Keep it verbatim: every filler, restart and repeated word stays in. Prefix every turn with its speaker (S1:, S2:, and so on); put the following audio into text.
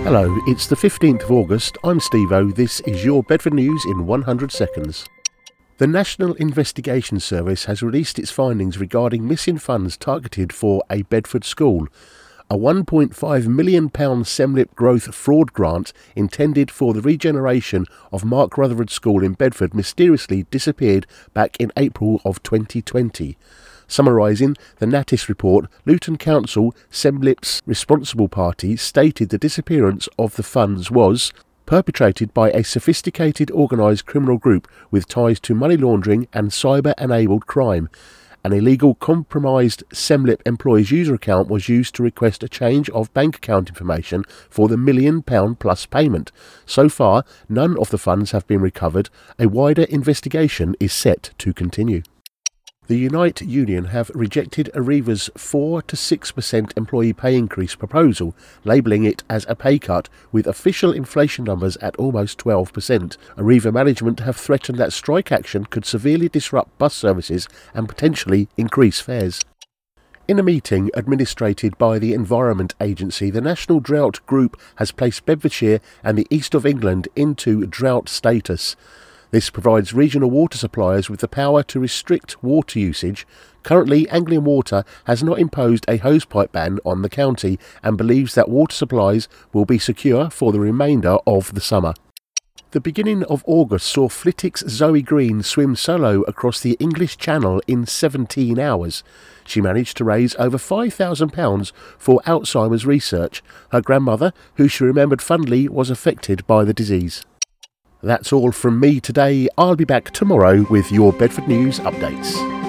S1: Hello, it's the fifteenth of August. I'm Steve-O. This is your Bedford News in one hundred seconds. The National Investigation Service has released its findings regarding missing funds targeted for a Bedford school. A one point five million pounds SEMLIP growth fraud grant intended for the regeneration of Mark Rutherford School in Bedford mysteriously disappeared back in April of twenty twenty. Summarising the Natis report, Luton Council, SEMLIP's responsible party, stated the disappearance of the funds was perpetrated by a sophisticated organised criminal group with ties to money laundering and cyber-enabled crime. An illegal compromised SEMLIP employee's user account was used to request a change of bank account information for the million pound plus payment. So far, none of the funds have been recovered. A wider investigation is set to continue. The Unite Union have rejected Arriva's four to six percent employee pay increase proposal, labelling it as a pay cut, with official inflation numbers at almost twelve percent. Arriva management have threatened that strike action could severely disrupt bus services and potentially increase fares. In a meeting administrated by the Environment Agency, the National Drought Group has placed Bedfordshire and the East of England into drought status. This provides regional water suppliers with the power to restrict water usage. Currently, Anglian Water has not imposed a hosepipe ban on the county and believes that water supplies will be secure for the remainder of the summer. The beginning of August saw Flitwick's Zoe Green swim solo across the English Channel in seventeen hours. She managed to raise over five thousand pounds for Alzheimer's research. Her grandmother, who she remembered fondly, was affected by the disease. That's all from me today. I'll be back tomorrow with your Bedford News updates.